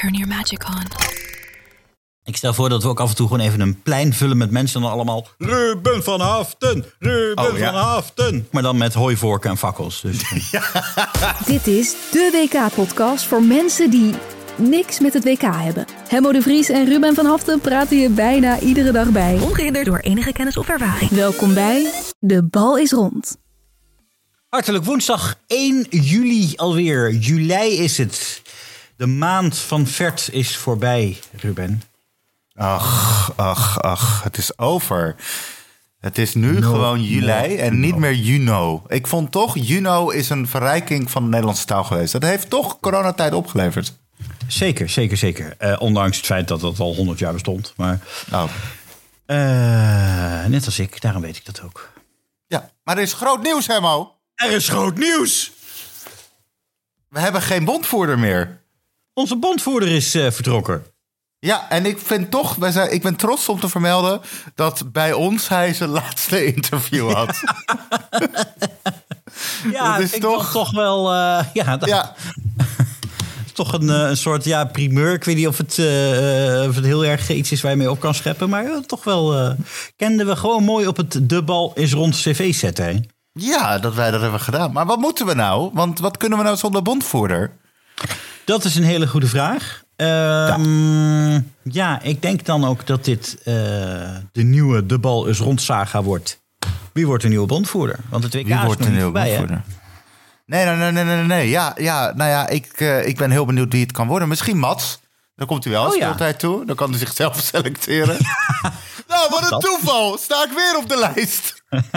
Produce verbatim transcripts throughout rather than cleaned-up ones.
Turn your magic on. Ik stel voor dat we ook af en toe gewoon even een plein vullen met mensen... en dan allemaal Ruben van Haften, Ruben oh, ja. van Haften. Maar dan met hooivorken en fakkels. Dus. Ja. Dit is de W K-podcast voor mensen die niks met het W K hebben. Hemmo de Vries en Ruben van Haften praten je bijna iedere dag bij. Ongehinderd door enige kennis of ervaring. Welkom bij De Bal is Rond. Hartelijk woensdag één juli alweer. Juli is het. De maand van Vert is voorbij, Ruben. Ach, ach, ach, het is over. Het is nu no, gewoon juli no, en niet no. meer juno. Ik vond toch, juno is een verrijking van de Nederlandse taal geweest. Dat heeft toch coronatijd opgeleverd. Zeker, zeker, zeker. Uh, ondanks het feit dat dat al honderd jaar bestond. Maar oh. uh, net als ik, daarom weet ik dat ook. Ja, maar er is groot nieuws, Hemmo. Er is groot nieuws! We hebben geen bondvoerder meer. Onze bondvoerder is uh, vertrokken. Ja, en ik vind toch, wij zijn, ik ben trots om te vermelden dat bij ons hij zijn laatste interview had. Ja, dat is toch... toch wel. Uh, ja, dat... ja. toch een, een soort ja, primeur. Ik weet niet of het, uh, of het heel erg iets is waar je mee op kan scheppen, maar uh, toch wel uh, kenden we gewoon mooi op het De Bal is Rond cv zetten. Hè? Ja, dat wij dat hebben gedaan. Maar wat moeten we nou? Want wat kunnen we nou zonder bondvoerder? Dat is een hele goede vraag. Uh, ja. ja, ik denk dan ook dat dit uh, de nieuwe De Bal is Rond saga wordt. Wie wordt de nieuwe bondvoerder? Want het W K Wie is wordt nog de niet nieuwe voorbij, bondvoerder? Nee, nee, nee, nee, nee. Ja, ja, nou ja, ik, uh, ik ben heel benieuwd wie het kan worden. Misschien Mats. Dan komt hij wel oh, speeltijd ja. toe. Dan kan hij zichzelf selecteren. Nou, wat een toeval. Sta ik weer op de lijst.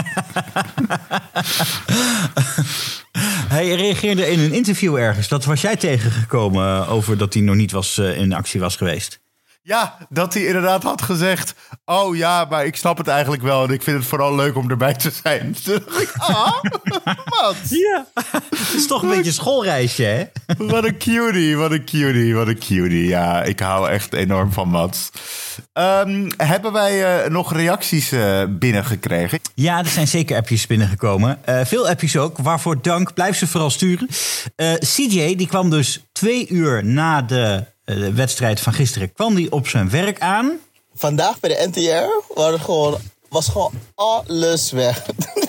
Hij reageerde in een interview ergens. Dat was jij tegengekomen over dat hij nog niet was, uh, in actie was geweest. Ja, dat hij inderdaad had gezegd... oh ja, maar ik snap het eigenlijk wel... en ik vind het vooral leuk om erbij te zijn. Toen dacht ik, ah, wat? Ja, het is toch een beetje een schoolreisje, hè? Wat een cutie, wat een cutie, wat een cutie. Ja, ik hou echt enorm van Mats. Um, hebben wij uh, nog reacties uh, binnengekregen? Ja, er zijn zeker appjes binnengekomen. Uh, veel appjes ook, waarvoor dank. Blijf ze vooral sturen. Uh, C J, die kwam dus twee uur na de... de wedstrijd van gisteren kwam die op zijn werk aan. Vandaag bij de N T R was gewoon, was gewoon alles weg.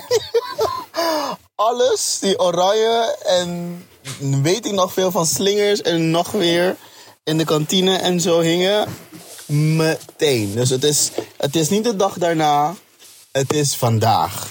Alles, die oranje en weet ik nog veel van slingers en nog weer in de kantine en zo hingen. Meteen. Dus het is, het is niet de dag daarna, het is vandaag.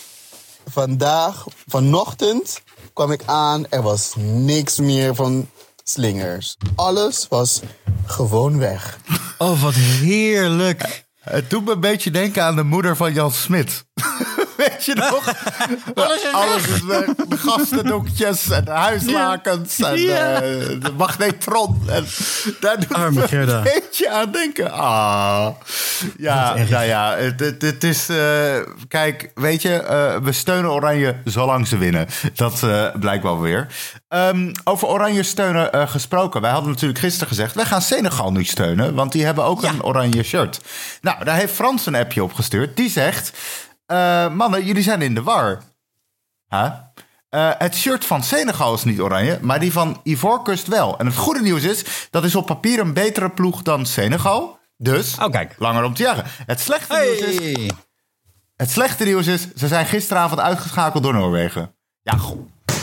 Vandaag, vanochtend kwam ik aan, er was niks meer van... slingers. Alles was gewoon weg. Oh, wat heerlijk. Het doet me een beetje denken aan de moeder van Jan Smit. Weet je nog? Alles is Alles weg. Is weg. De gastendoekjes en de huislakens ja. en ja. de, de magnetron. En daar doet Arme me Gerda. een beetje aan denken. Ah. Ja, nou ja, het, het, het is... Uh, kijk, weet je, uh, we steunen Oranje zolang ze winnen. Dat uh, blijkt wel weer. Um, over Oranje steunen uh, gesproken. Wij hadden natuurlijk gisteren gezegd... wij gaan Senegal nu steunen, want die hebben ook ja. een oranje shirt. Nou, daar heeft Frans een appje opgestuurd. Die zegt... Uh, mannen, jullie zijn in de war. Huh? Uh, het shirt van Senegal is niet oranje, maar die van Ivoorkust wel. En het goede nieuws is, dat is op papier een betere ploeg dan Senegal. Dus, oh, kijk. langer om te jagen. Het slechte, hey. nieuws is, het slechte nieuws is, ze zijn gisteravond uitgeschakeld door Noorwegen. Ja, goed.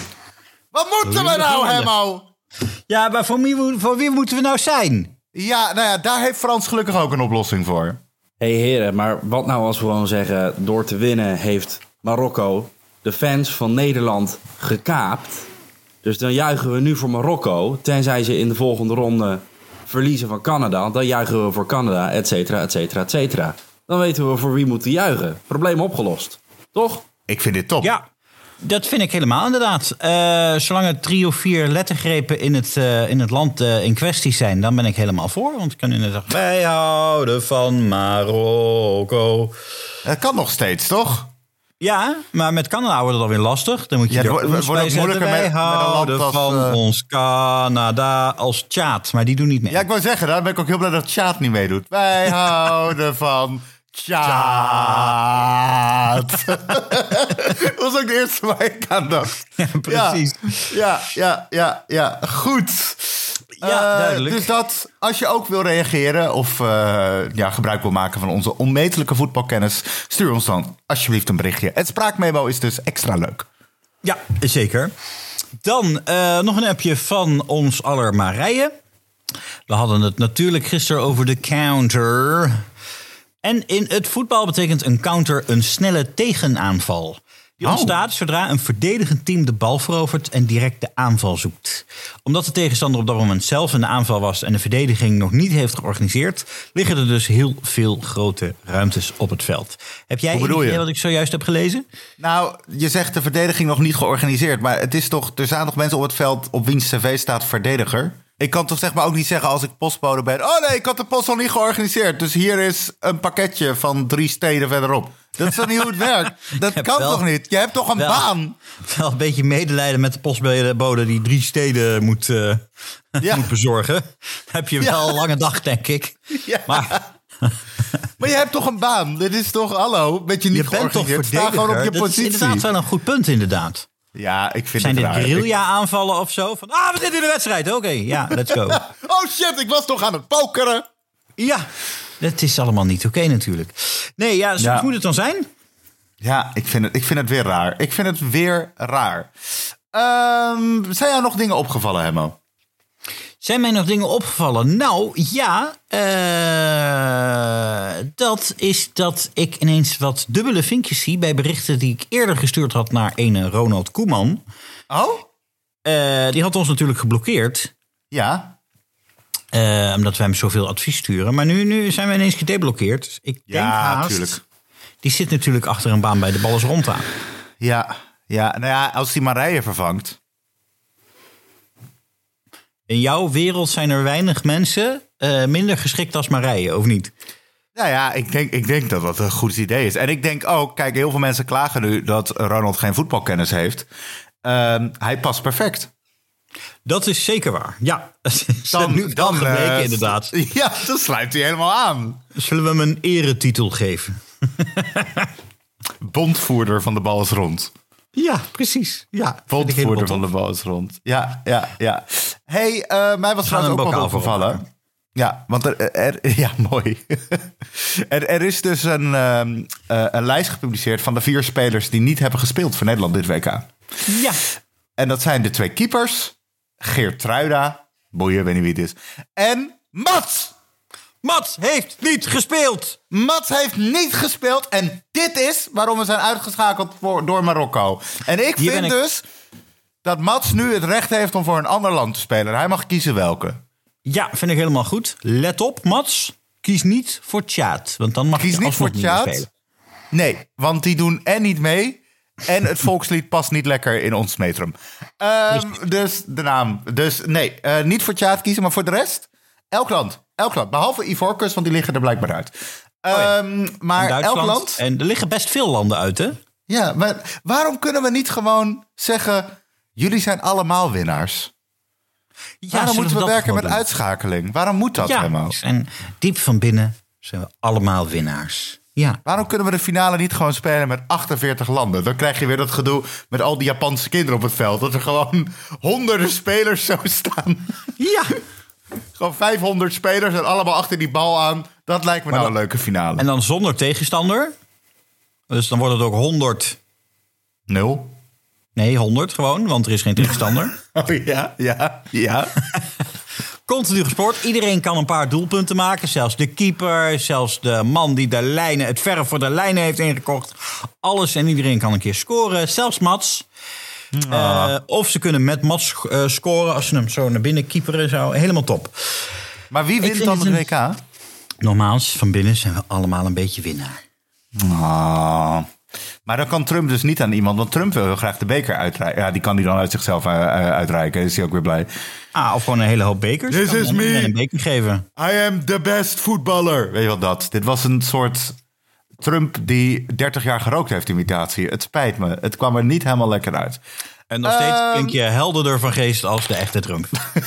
Wat moeten we nou, Hemmo? Ja, maar voor wie, voor wie moeten we nou zijn? Ja, nou ja, daar heeft Frans gelukkig ook een oplossing voor. Hé hey heren, maar wat nou als we gewoon zeggen... door te winnen heeft Marokko de fans van Nederland gekaapt. Dus dan juichen we nu voor Marokko... tenzij ze in de volgende ronde verliezen van Canada. Dan juichen we voor Canada, et cetera, et cetera, et cetera. Dan weten we voor wie we moeten juichen. Probleem opgelost. Toch? Ik vind dit top. Ja, dat vind ik helemaal inderdaad. Uh, zolang er drie of vier lettergrepen in het, uh, in het land uh, in kwestie zijn... dan ben ik helemaal voor. Want ik kan inderdaad zeggen... wij houden van Marokko. Dat kan nog steeds, toch? Ja, maar met Canada wordt het alweer lastig. Dan moet je ja, er wordt, ons wordt bij zetten. Wij met, houden met als, van uh... ons Canada als Tjaad. Maar die doen niet mee. Ja, ik wou zeggen, daar ben ik ook heel blij dat Tjaad niet meedoet. Wij houden van... Tjaad. Dat was ook de eerste waar ik aan dacht. Ja, precies. Ja, ja, ja, ja, ja. Goed. Ja, uh, duidelijk. Dus dat, als je ook wil reageren of uh, ja, gebruik wil maken van onze onmetelijke voetbalkennis, stuur ons dan alsjeblieft een berichtje. Het spraakmemo is dus extra leuk. Ja, zeker. Dan uh, nog een appje van ons aller Marije. We hadden het natuurlijk gisteren over de counter. En in het voetbal betekent een counter een snelle tegenaanval. Die ontstaat zodra een verdedigend team de bal verovert en direct de aanval zoekt. Omdat de tegenstander op dat moment zelf in de aanval was en de verdediging nog niet heeft georganiseerd, liggen er dus heel veel grote ruimtes op het veld. Heb jij een idee wat ik zojuist heb gelezen? Nou, je zegt de verdediging nog niet georganiseerd, maar het is toch, er staan nog mensen op het veld op wiens cv staat verdediger. Ik kan toch zeg maar ook niet zeggen als ik postbode ben, oh nee, ik had de post al niet georganiseerd, dus hier is een pakketje van drie steden verderop. Dat is toch niet hoe het werkt? Dat kan wel, toch niet? Je hebt toch een wel, baan? Wel een beetje medelijden met de postbode die drie steden moet, uh, ja. moet bezorgen. Dan heb je wel ja. een lange dag, denk ik. Ja. Maar... maar je hebt toch een baan? Dit is toch, hallo, met je niet je bent toch verdediger? Sta gewoon op je dat positie. is inderdaad wel een goed punt, inderdaad. Ja, ik vind Zijn het dit raar. guerrilla-aanvallen of zo? Van, ah, we zitten in de wedstrijd. Oké, okay, ja, let's go. Oh shit, ik was toch aan het pokeren. Ja, dat is allemaal niet oké okay, natuurlijk. Nee, ja, zo ja. moet het dan zijn. Ja, ik vind het, ik vind het weer raar. Ik vind het weer raar. Um, zijn jou nog dingen opgevallen, Hemmo? Zijn mij nog dingen opgevallen? Nou, ja. Uh, dat is dat ik ineens wat dubbele vinkjes zie bij berichten die ik eerder gestuurd had naar ene Ronald Koeman. Oh? Uh, die had ons natuurlijk geblokkeerd. Ja. Uh, omdat wij hem zoveel advies sturen. Maar nu, nu zijn we ineens gedeblokkeerd. Dus ik denk ja, haast... natuurlijk. Die zit natuurlijk achter een baan bij de Balles rond aan. Ja, ja, nou ja, als die Marije vervangt. In jouw wereld zijn er weinig mensen uh, minder geschikt als Marije, of niet? Nou ja, ik denk, ik denk dat dat een goed idee is. En ik denk ook, kijk, heel veel mensen klagen nu dat Ronald geen voetbalkennis heeft. Uh, hij past perfect. Dat is zeker waar. Ja, dan, nu dan gebleken uh, inderdaad. Ja, dan sluit hij helemaal aan. Zullen we hem een eretitel geven? Bondvoerder van de Balles rond. Ja, precies. Ja, bondvoerder van de Balles rond. Ja, ja, ja. Hey, uh, mij was trouwens ook wel opgevallen. Ja, want er, er ja, mooi. er, er is dus een, um, uh, een lijst gepubliceerd van de vier spelers die niet hebben gespeeld voor Nederland dit W K. Ja. En dat zijn de twee keepers, Geertruida, boeien, weet niet wie het is, en Mats. Mats heeft niet gespeeld. Mats heeft niet gespeeld. En dit is waarom we zijn uitgeschakeld voor, door Marokko. En ik Hier vind ik... dus dat Mats nu het recht heeft om voor een ander land te spelen. Hij mag kiezen welke. Ja, vind ik helemaal goed. Let op, Mats. Kies niet voor Tjaad. Want dan mag kies je niet voor Tjaad. Nee, want die doen en niet mee. En het volkslied past niet lekker in ons metrum. Um, dus de naam. Dus nee, uh, niet voor Tjaad kiezen, maar voor de rest. Elk land. Elk land. Behalve Ivoorkust, want die liggen er blijkbaar uit. Um, oh ja. Maar elk land. En er liggen best veel landen uit, hè? Ja, maar waarom kunnen we niet gewoon zeggen, jullie zijn allemaal winnaars? Ja, waarom moeten we, we werken met doen? Uitschakeling? Waarom moet dat ja, helemaal? En diep van binnen zijn we allemaal winnaars. Ja. Waarom kunnen we de finale niet gewoon spelen met achtenveertig landen? Dan krijg je weer dat gedoe met al die Japanse kinderen op het veld. Dat er gewoon honderden spelers zo staan. Ja. Gewoon vijfhonderd spelers en allemaal achter die bal aan. Dat lijkt me maar nou dan, een leuke finale. En dan zonder tegenstander. Dus dan wordt het ook honderd. Nul. Nee, honderd gewoon, want er is geen tegenstander. Oh ja, ja, ja. Continu gespeeld. Iedereen kan een paar doelpunten maken. Zelfs de keeper, zelfs de man die de lijnen, het verf voor de lijnen heeft ingekocht. Alles en iedereen kan een keer scoren. Zelfs Mats. Oh. Uh, of ze kunnen met Mats uh, scoren als ze hem zo naar binnen keeperen. Zo. Helemaal top. Maar wie wint dan de W K? Nogmaals, van binnen zijn we allemaal een beetje winnaar. Oh. Maar dan kan Trump dus niet aan iemand, want Trump wil heel graag de beker uitreiken. Ja, die kan hij dan uit zichzelf uh, uitreiken. Is hij ook weer blij. Ah, of gewoon een hele hoop bekers. This is me. En een beker geven. I am the best voetballer. Weet je wat dat? Dit was een soort Trump die dertig jaar gerookt heeft, imitatie. Het spijt me. Het kwam er niet helemaal lekker uit. En nog steeds um... klink je helderder van geest als de echte Trump.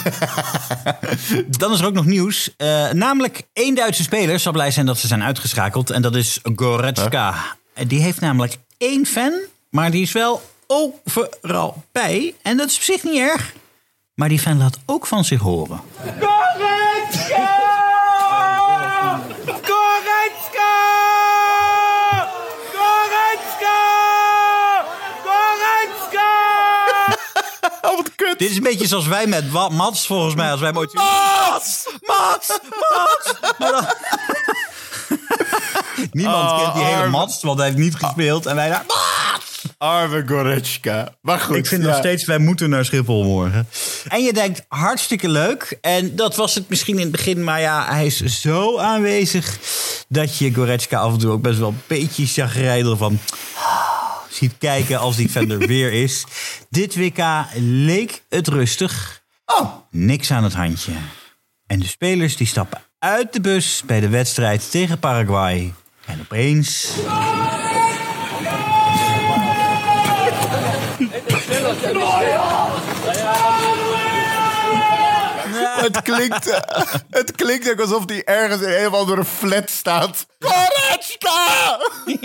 Dan is er ook nog nieuws. Uh, namelijk één Duitse speler zal blij zijn dat ze zijn uitgeschakeld. En dat is Goretzka. Huh? Die heeft namelijk één fan, maar die is wel overal bij. En dat is op zich niet erg. Maar die fan laat ook van zich horen. Goretzka! Goretzka! Goretzka! Goretzka! Oh, wat kut. Dit is een beetje zoals wij met Wa- Mats, volgens mij. Als wij ooit... Mats! Mats! Mats! Maar dan... Niemand Oh, kent die hele arme- Mats, want hij heeft niet gespeeld. En wij daar... Arme Goretzka. Maar goed. Ik vind ja. nog steeds, wij moeten naar Schiphol morgen. En je denkt, hartstikke leuk. En dat was het misschien in het begin. Maar ja, hij is zo aanwezig dat je Goretzka af en toe ook best wel een beetje chagrijnig van ziet kijken als die fan er weer is. Dit W K leek het rustig. Oh. Niks aan het handje. En de spelers die stappen uit de bus bij de wedstrijd tegen Paraguay. En opeens... Het klinkt, uh, het klinkt ook alsof hij ergens in een of andere flat staat. Goretzka!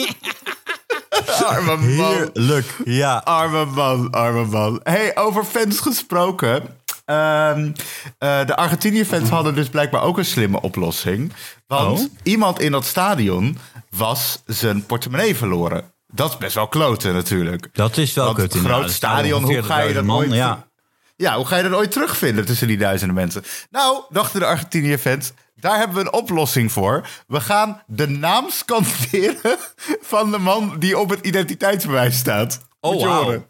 Arme man. Heerlijk, ja. Arme man, arme man. Hey, over fans gesproken. Um, uh, de Argentinië-fans hadden dus blijkbaar ook een slimme oplossing. Want Oh? iemand in dat stadion was zijn portemonnee verloren. Dat is best wel kloten natuurlijk. Dat is wel Want kut. het groot stadion, hoe ga je dat ooit... Ja. Ja, hoe ga je dat ooit terugvinden tussen die duizenden mensen? Nou, dachten de Argentinië-fans, daar hebben we een oplossing voor. We gaan de naam scanderen van de man die op het identiteitsbewijs staat. Oh, Moet je wauw. horen.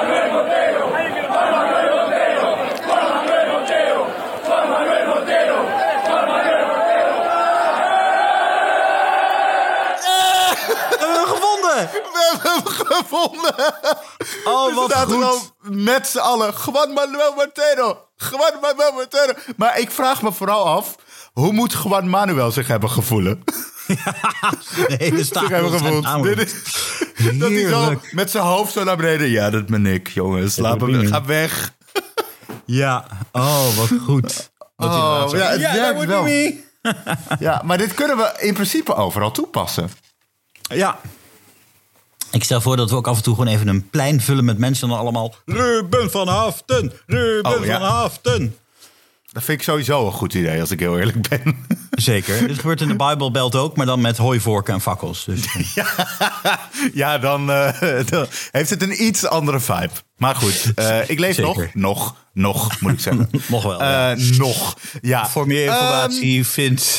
We hebben hem gevonden! We hebben hem gevonden. Oh, Er wat staat er goed. al met z'n allen. Juan Manuel Montero. Juan Manuel Montero. Maar ik vraag me vooral af, hoe moet Juan Manuel zich hebben gevoelen? De hele zich stapel hebben zijn gevoeld. namen. Dit is, dat hij zo Heerlijk. met zijn hoofd zo naar beneden. Ja, dat ben ik, jongens. Laat ben me, ik. ga weg. Ja, oh, wat goed. Dat hij Oh, inderdaad zo- ja, het dat werkt wordt wel. me. Ja, maar dit kunnen we in principe overal toepassen. Ja. Ik stel voor dat we ook af en toe gewoon even een plein vullen met mensen en dan allemaal... Ruben van Haften, Ruben Oh, ja. van Haften. Dat vind ik sowieso een goed idee, als ik heel eerlijk ben. Zeker. Dit gebeurt in de Bijbelbelt ook, maar dan met hooivorken en fakkels. Dus, Ja, dan, uh, dan heeft het een iets andere vibe. Maar goed, uh, ik leef nog. Zeker. Nog, nog, moet ik zeggen. nog wel. Uh, ja. Nog, ja. Voor meer informatie Um, vindt...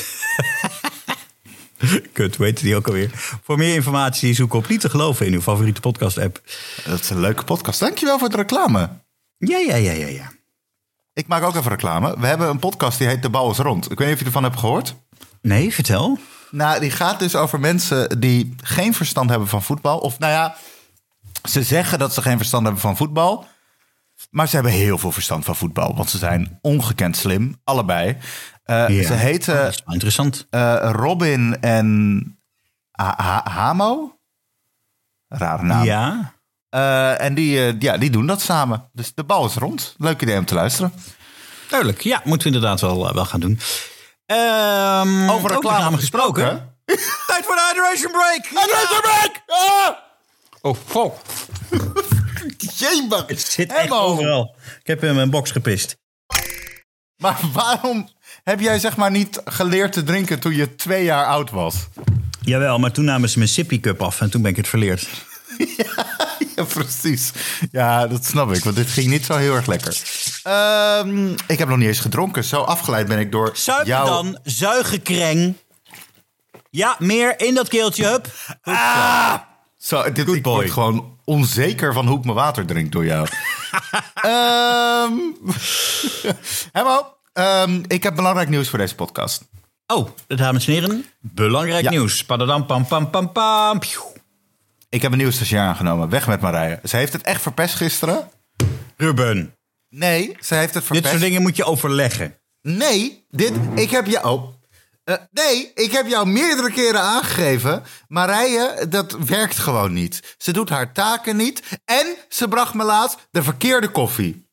Kut, weet die ook alweer. Voor meer informatie zoek op Niet te geloven in uw favoriete podcast-app. dat is een leuke podcast. Dankjewel voor de reclame. Ja, ja, ja, ja, ja. Ik maak ook even reclame. We hebben een podcast die heet De Bal is Rond. Ik weet niet of je ervan hebt gehoord. Nee, vertel. Nou, die gaat dus over mensen die geen verstand hebben van voetbal. Of nou ja, ze zeggen dat ze geen verstand hebben van voetbal. Maar ze hebben heel veel verstand van voetbal. Want ze zijn ongekend slim, allebei. Uh, Ja. Ze heten Dat is wel interessant. uh, Robin en ha- ha- Hamo. Rare naam. Ja. Uh, en die, uh, ja, die doen dat samen. Dus de bal is rond. Leuk idee om te luisteren. Duidelijk. Ja, moeten we inderdaad wel, uh, wel gaan doen. Um, Over reclame gesproken. Tijd voor de hydration break. Hydration break! Ah! Oh, fuck. Jemig. Het zit echt Helemaal. overal. Ik heb in mijn box gepist. Maar waarom heb jij zeg maar niet geleerd te drinken toen je twee jaar oud was? Jawel, maar toen namen ze mijn sippy cup af en toen ben ik het verleerd. Ja, precies. Ja, dat snap ik, want dit ging niet zo heel erg lekker. Ehm, ik heb nog niet eens gedronken. Zo afgeleid ben ik door Zuip jou. dan, zuigenkreng. Ja, meer in dat keeltje, hup. Ah! Zo, dit, ik boy. word gewoon onzeker van hoe ik mijn water drink door jou. Ehm Hello. Ehm, ik heb belangrijk nieuws voor deze podcast. Oh, dames en heren, belangrijk Ja. nieuws. Padadam, pam, pam, pam, pam. Pjoe. Ik heb een nieuwe stagiair aangenomen. Weg met Marije. Ze heeft het echt verpest gisteren. Ruben, Nee, ze heeft het verpest. dit soort dingen moet je overleggen. Nee, dit, ik heb jou... Oh. Eh, nee, ik heb jou meerdere keren aangegeven. Marije, dat werkt gewoon niet. Ze doet haar taken niet. En ze bracht me laatst de verkeerde koffie.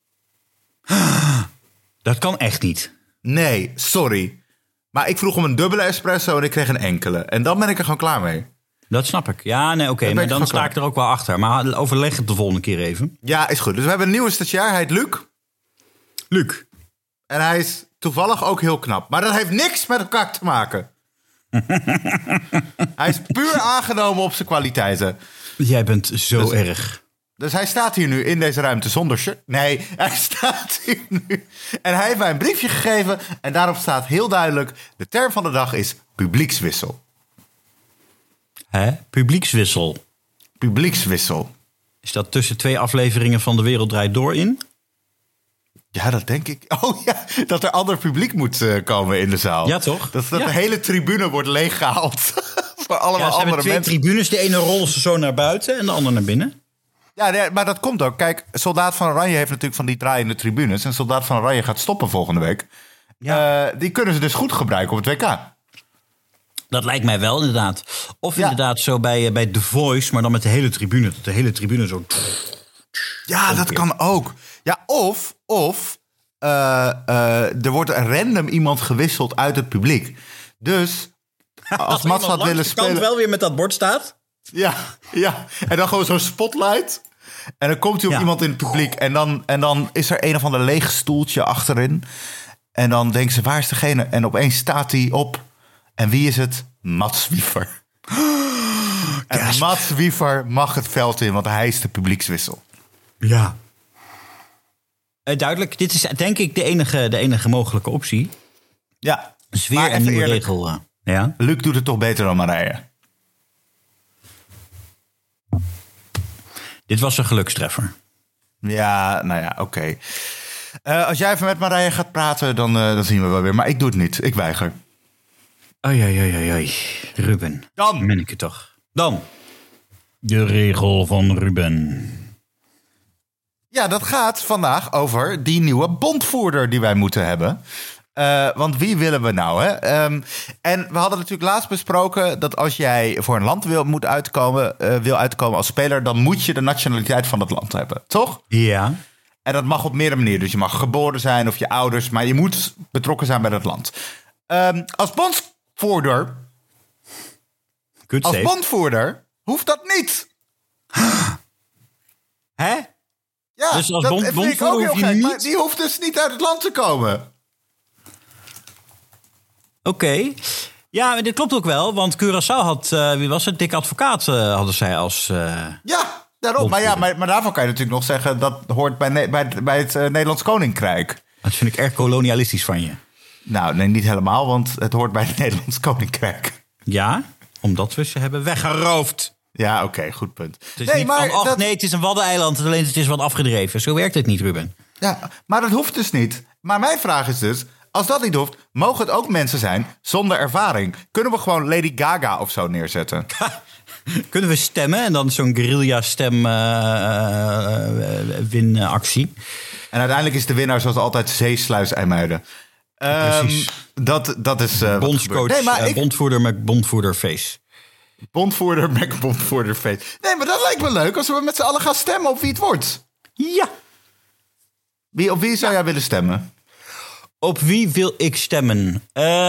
Dat kan echt niet. Nee, sorry. Maar ik vroeg om een dubbele espresso en ik kreeg een enkele. En dan ben ik er gewoon klaar mee. Dat snap ik. Ja, nee, oké. ben maar ik dan van sta klaar. ik er ook wel achter. Maar overleg het de volgende keer even. Ja, is goed. Dus we hebben een nieuwe stagiair. Hij heet Luc. Luc. En hij is toevallig ook heel knap. Maar dat heeft niks met elkaar te maken. Hij is puur aangenomen op zijn kwaliteiten. Jij bent zo dus, erg. Dus hij staat hier nu in deze ruimte zonder shirt. Nee, hij staat hier nu. En hij heeft mij een briefje gegeven. En daarop staat heel duidelijk... de term van de dag is publiekswissel. Hè? Publiekswissel. Publiekswissel. Is dat tussen twee afleveringen van De Wereld Draait Door in? Ja, dat denk ik. Oh ja, dat er ander publiek moet uh, komen in de zaal. Ja, toch? Dat, dat ja. de hele tribune wordt leeggehaald. Voor allemaal ja, ze andere hebben twee mensen. tribunes. De ene rollen ze zo naar buiten en de andere naar binnen. Ja, nee, maar dat komt ook. Kijk, Soldaat van Oranje heeft natuurlijk van die draaiende tribunes. En Soldaat van Oranje gaat stoppen volgende week. Ja. Uh, die kunnen ze dus goed gebruiken op het W K. Dat lijkt mij wel, inderdaad. Of ja. inderdaad zo bij, bij The Voice, maar dan met de hele tribune. Dat de hele tribune zo... Ja, dat kan ook. Ja, of... of uh, uh, er wordt een random iemand gewisseld uit het publiek. Dus als, als Mats had willen spelen... Als wel weer met dat bord staat... Ja, ja, en dan gewoon zo'n spotlight. En dan komt hij op ja. iemand in het publiek. En dan, en dan is er een of ander leeg stoeltje achterin. En dan denken ze, waar is degene? En opeens staat hij op. En wie is het? Mats Wiever. En yes. Mats Wiever mag het veld in, want hij is de publiekswissel. Ja. Uh, duidelijk, dit is denk ik de enige, de enige mogelijke optie. Ja. Sfeer en nieuwe eerlijk, regel. Uh, ja? Luc doet het toch beter dan Marije? Dit was een gelukstreffer. Ja, nou ja, oké. Okay. Uh, als jij even met Marije gaat praten, dan, uh, dan zien we wel weer. Maar ik doe het niet. Ik weiger. Oei, oei, oei, oei. Ruben. Dan. Ben ik het toch. Dan. De regel van Ruben. Ja, dat gaat vandaag over die nieuwe bondvoerder die wij moeten hebben. Uh, want wie willen we nou, hè? Um, en we hadden natuurlijk laatst besproken dat als jij voor een land wil, moet uitkomen, uh, wil uitkomen als speler, dan moet je de nationaliteit van dat land hebben, toch? Ja. En dat mag op meerdere manieren. Dus je mag geboren zijn of je ouders, maar je moet betrokken zijn bij dat land. Um, als bondvoerder, Good als safe. bondvoerder hoeft dat niet. Hè? Ja, dus als dat bond, vind ik ook heel gek. niet... Maar die hoeft dus niet uit het land te komen. Oké. Okay. Ja, dit klopt ook wel. Want Curaçao had, uh, wie was het? Dick Advocaat uh, hadden zij als... Uh, ja, daarom. Maar, ja, maar, maar daarvan kan je natuurlijk nog zeggen... dat hoort bij, bij, bij het uh, Nederlands Koninkrijk. Dat vind ik erg kolonialistisch van je. Nou, nee, niet helemaal, want het hoort bij het Nederlands Koninkrijk. Ja, omdat we ze hebben weggeroofd. Ja, oké, okay, goed punt. Het is nee, niet maar van, ach dat... nee, het is een waddeneiland, alleen het is wat afgedreven. Zo werkt het niet, Ruben. Ja, maar dat hoeft dus niet. Maar mijn vraag is dus, als dat niet hoeft, mogen het ook mensen zijn zonder ervaring? Kunnen we gewoon Lady Gaga of zo neerzetten? Kunnen we stemmen en dan zo'n guerrilla-stem uh, uh, winactie? En uiteindelijk is de winnaar zoals altijd Zeesluis IJmuiden. Precies. Um, dat, dat is uh, bondscoach, nee, maar uh, ik... bondvoerder met bondvoerderface. Bondvoerder met bondvoerderface. Nee, maar dat lijkt me leuk als we met z'n allen gaan stemmen op wie het wordt. Ja. Wie, op wie zou ja. jij willen stemmen? Op wie wil ik stemmen?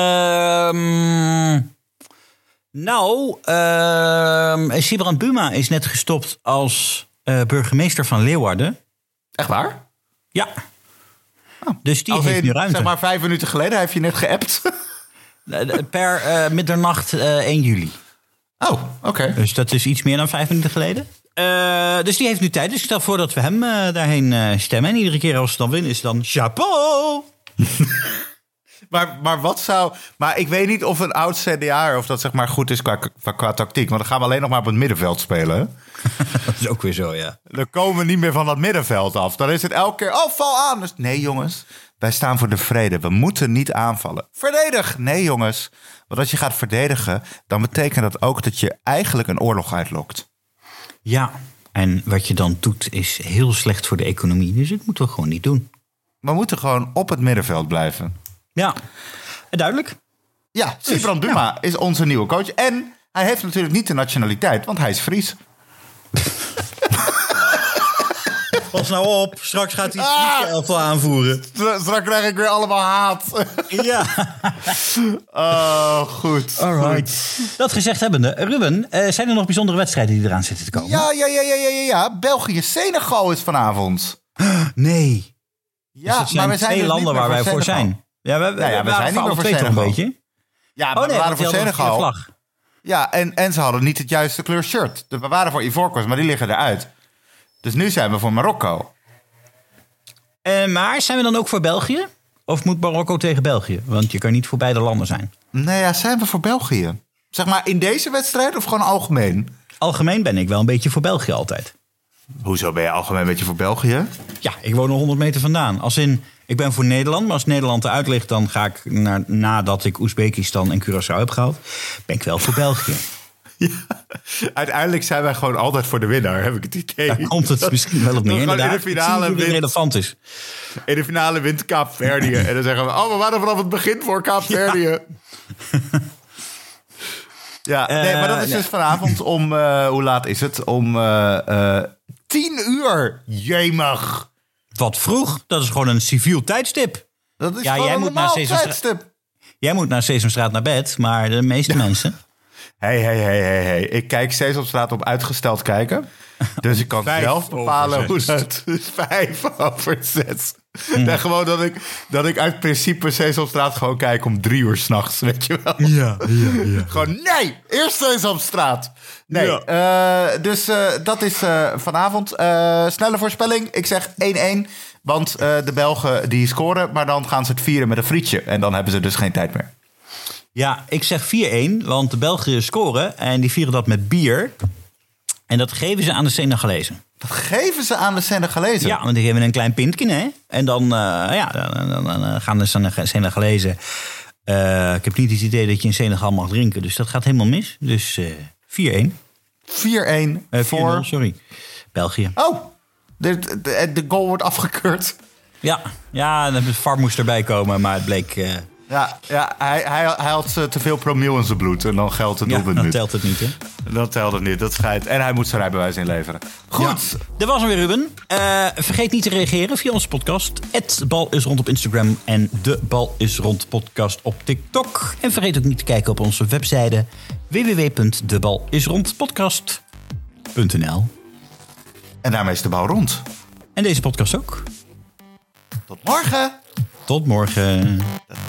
Um, nou, um, Sibrand Buma is net gestopt als uh, burgemeester van Leeuwarden. Echt waar? Ja. Oh. Dus die als heeft in, nu ruimte. Zeg maar vijf minuten geleden heeft je net geappt. Per uh, middernacht uh, één juli. Oh, oké. Okay. Dus dat is iets meer dan vijf minuten geleden. Uh, dus die heeft nu tijd. Dus ik stel voor dat we hem uh, daarheen uh, stemmen. En iedere keer als ze dan winnen is dan chapeau. maar, maar wat zou... Maar ik weet niet of een oud C D A of dat zeg maar goed is qua, qua, qua tactiek. Want dan gaan we alleen nog maar op het middenveld spelen. Dat is ook weer zo, ja. Dan komen we niet meer van dat middenveld af. Dan is het elke keer, oh, val aan. Dus, nee, jongens. Wij staan voor de vrede. We moeten niet aanvallen. Verdedig. Nee, jongens. Want als je gaat verdedigen, dan betekent dat ook dat je eigenlijk een oorlog uitlokt. Ja, en wat je dan doet is heel slecht voor de economie. Dus dat moeten we gewoon niet doen. We moeten gewoon op het middenveld blijven. Ja, duidelijk. Ja, Sibrand dus, Buma ja. is onze nieuwe coach. En hij heeft natuurlijk niet de nationaliteit, want hij is Fries. Pas nou op, straks gaat hij het Friese elftal aanvoeren. Straks krijg ik weer allemaal haat. Ja. Oh, goed. Alright. Dat gezegd hebbende, Ruben, uh, zijn er nog bijzondere wedstrijden die eraan zitten te komen? Ja, ja, ja, ja, ja, ja. België-Senegal is vanavond. Nee. Ja, dus het zijn maar we zijn twee dus landen niet waar meer wij voor Senegal. zijn. Ja, we, we, Nou ja, we we zijn niet meer voor twee toch een Senegal. beetje. Ja, maar Oh nee, we waren want die voor hadden een Senegal. vlag. Ja, en, en ze hadden niet het juiste kleur shirt. Dus we waren voor Ivoorkust, maar die liggen eruit. Dus nu zijn we voor Marokko. Uh, maar zijn we dan ook voor België? Of moet Marokko tegen België? Want je kan niet voor beide landen zijn. Nee, ja, zijn we voor België? Zeg maar in deze wedstrijd of gewoon algemeen? Algemeen ben ik wel een beetje voor België altijd. Hoezo ben je algemeen een beetje voor België? Ja, ik woon er honderd meter vandaan. Als in, ik ben voor Nederland, maar als Nederland eruit ligt... dan ga ik, naar, nadat ik Oezbekistan en Curaçao heb gehaald... ben ik wel voor België. Ja, uiteindelijk zijn wij gewoon altijd voor de winnaar, heb ik het idee. Daar komt het misschien wel op neer, inderdaad. In de finale wint, wint, relevant is. In de finale wint Kaapverdië. En dan zeggen we, oh, we waren vanaf het begin voor Kaapverdië. Ja. Ja, nee, maar dat is dus vanavond om, uh, hoe laat is het? Om uh, uh, tien uur. Jemig. Wat vroeg, dat is gewoon een civiel tijdstip. Dat is ja, gewoon jij een moet naar normaal Sesamstraat. tijdstip. Jij moet naar Sesamstraat naar bed, maar de meeste mensen... Hé, hé, hé, hé, hé. Ik kijk Sesamstraat op uitgesteld kijken. Dus ik kan zelf bepalen hoe dat is. Vijf over zes. Mm. En gewoon dat ik, dat ik uit principe Sesamstraat gewoon kijk om drie uur s'nachts, weet je wel. Ja, ja, ja. Gewoon, nee, eerst Sesamstraat. Nee, ja. uh, dus uh, dat is uh, vanavond. Uh, snelle voorspelling, ik zeg één-één. Want uh, de Belgen die scoren, maar dan gaan ze het vieren met een frietje. En dan hebben ze dus geen tijd meer. Ja, ik zeg vier-één, want de Belgen scoren en die vieren dat met bier. En dat geven ze aan de Senegalezen. Dat geven ze aan de Senegalezen? Ja, want die geven een klein pintje, hè. En dan, uh, ja, dan, dan, dan gaan de Senegalezen... Uh, ik heb niet het idee dat je in Senegal mag drinken, dus dat gaat helemaal mis. Dus uh, vier-één. vier-één uh, voor... vier nul, sorry. België. Oh, de, de, de goal wordt afgekeurd. Ja, ja, de V A R moest erbij komen, maar het bleek... Uh, Ja, ja hij, hij, hij had te veel promiel in zijn bloed. En dan geldt het doelpunt niet. niet. Dan telt het niet, hè? Dan telt het niet, dat schijnt. En hij moet zijn rijbewijs inleveren. Goed. Ja. Dat was hem weer, Ruben. Uh, vergeet niet te reageren via onze podcast. Het Bal is Rond op Instagram en De Bal is Rond podcast op TikTok. En vergeet ook niet te kijken op onze website w w w punt de bal is rond podcast punt n l. En daarmee is de bal rond. En deze podcast ook. Tot morgen. Tot morgen.